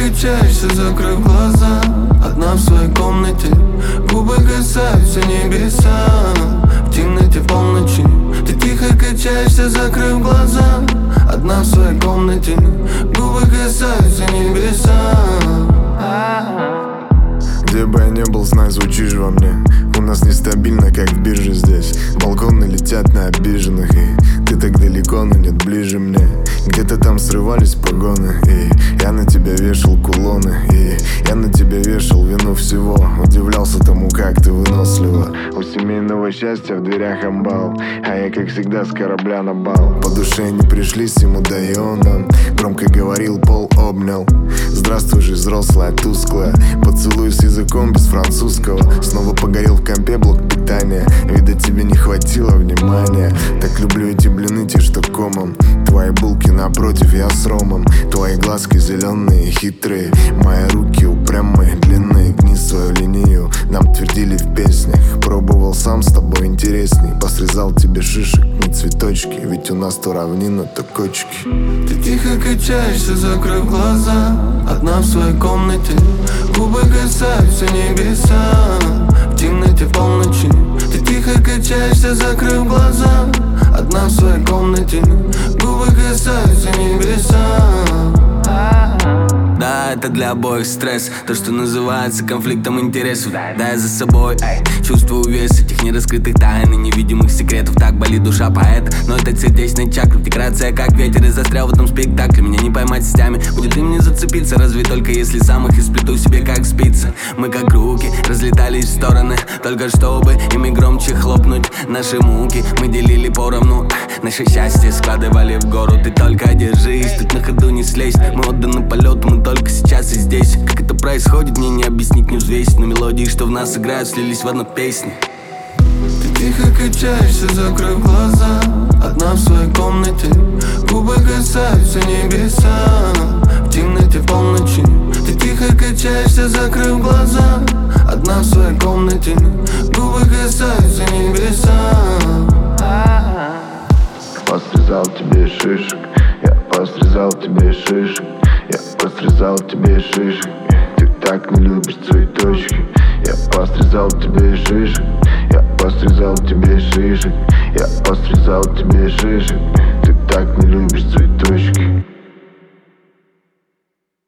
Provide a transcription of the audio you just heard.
качаешься, закрыв глаза, одна в своей комнате. Губы касаются небеса в темноте, в полночи. Ты тихо качаешься, закрыв глаза, одна в своей комнате. Губы касаются небеса. Где бы я ни был, знай, звучишь во мне. У нас нестабильно, как в бирже здесь. Балконы летят на обиженных, и ты так далеко, но нет ближе мне. Где-то там срывались погоны, и я на тебя вешал кулоны, и я на тебя вешал вину всего. Удивлялся тому, как ты вынослива. У семейного счастья в дверях амбал, а я, как всегда, с корабля на бал. По душе не пришлись ему, да и он нам громко говорил, пол обнял. Здравствуй же, взрослая, тусклая. Поцелуй с языком без французского. Снова погорел в компе блок питания. Видать, тебе не хватило внимания. Так люблю эти блины, те, что комом. Твои булки напротив, я с ромом. Твои глазки зеленые, хитрые. Мои руки упрямые, длинные. Гни свою линию, нам твердили в песнях. Пробовал сам, с тобой интересней. Посрезал тебе шишек, не цветочки. Ведь у нас то равнина, то кочки. Ты тихо качаешься, закрыв глаза, одна в своей комнате. Губы касаются небеса в темноте, в полночи. Ты тихо качаешься, закрыв глаза, одна в своей комнате. Губы касаются небеса. Да, это для обоих стресс. То, что называется конфликтом интересов. Да, я за собой, чувствую вес этих нераскрытых тайн и невидимых секретов. Так болит душа поэта, но это сердечная чакра. Декорация как ветер, и застрял в этом спектакле. Меня не поймать сетями, будет им не зацепиться. Разве только если сам их исплету себе как спицы. Мы как руки разлетались в стороны, только чтобы ими громче хлопнуть наши муки. Мы делили поровну наше счастье, складывали в гору. Ты только держись, тут на ходу не слезть. Мы отданы полету, мы только сейчас и здесь. Как это происходит, мне не объяснить, не взвесить. Но мелодии, что в нас играют, слились в одну песню. Ты тихо качаешься, закрыв глаза, одна в своей комнате. Губы касаются небеса в темноте, в полночи. Ты тихо качаешься, закрыв глаза, одна в своей комнате. Губы касаются небеса. Посрезал тебе шишек, я посрезал тебе шишек. Я посрезал тебе шишек, ты так не любишь цветочки. Я посрезал тебе шишек, я посрезал тебе шишек. Я посрезал тебе шишек, ты так не любишь цветочки.